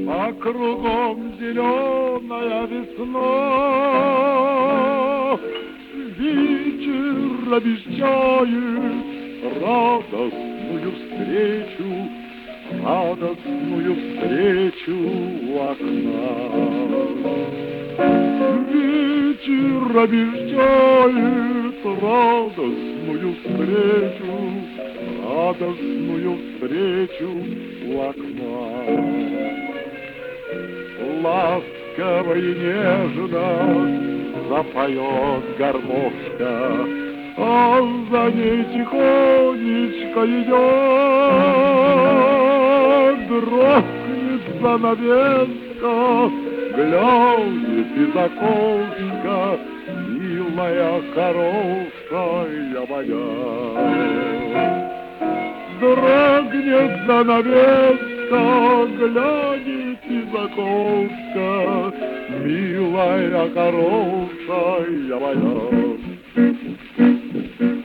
а кругом зеленая весна. Вечер обещает радостную встречу, радостную встречу у окна. Вечер обещает радостную встречу, радостную встречу у окна. Ласково и нежно запоет гармошка, а за ней тихонечко идет, дрогнет занавеска, глянет из окошка, милая, хорошая моя. Дрогнет занавеска, глянет из окошка, милая, хорошая моя.